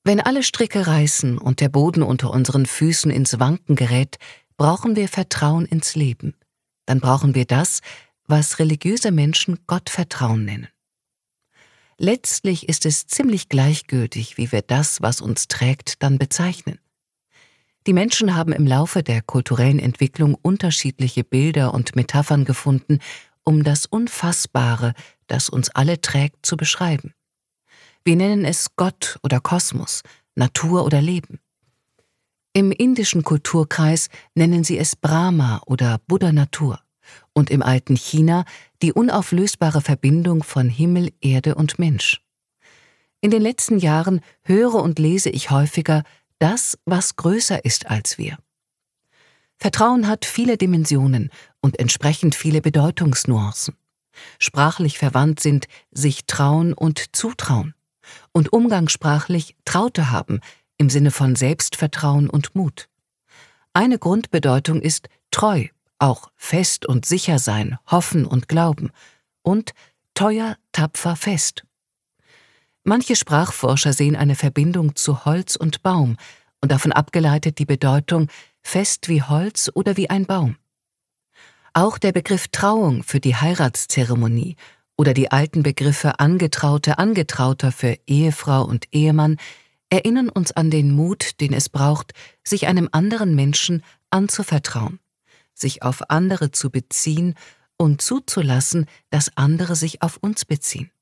Wenn alle Stricke reißen und der Boden unter unseren Füßen ins Wanken gerät, brauchen wir Vertrauen ins Leben. Dann brauchen wir das, was religiöse Menschen Gottvertrauen nennen. Letztlich ist es ziemlich gleichgültig, wie wir das, was uns trägt, dann bezeichnen. Die Menschen haben im Laufe der kulturellen Entwicklung unterschiedliche Bilder und Metaphern gefunden, um das Unfassbare, das uns alle trägt, zu beschreiben. Wir nennen es Gott oder Kosmos, Natur oder Leben. Im indischen Kulturkreis nennen sie es Brahma oder Buddha Natur und im alten China die unauflösbare Verbindung von Himmel, Erde und Mensch. In den letzten Jahren höre und lese ich häufiger das, was größer ist als wir. Vertrauen hat viele Dimensionen und entsprechend viele Bedeutungsnuancen. Sprachlich verwandt sind sich trauen und zutrauen und umgangssprachlich Traute haben im Sinne von Selbstvertrauen und Mut. Eine Grundbedeutung ist treu, auch fest und sicher sein, hoffen und glauben und teuer, tapfer, fest. Manche Sprachforscher sehen eine Verbindung zu Holz und Baum und davon abgeleitet die Bedeutung fest wie Holz oder wie ein Baum. Auch der Begriff Trauung für die Heiratszeremonie oder die alten Begriffe Angetraute, Angetrauter für Ehefrau und Ehemann erinnern uns an den Mut, den es braucht, sich einem anderen Menschen anzuvertrauen, sich auf andere zu beziehen und zuzulassen, dass andere sich auf uns beziehen.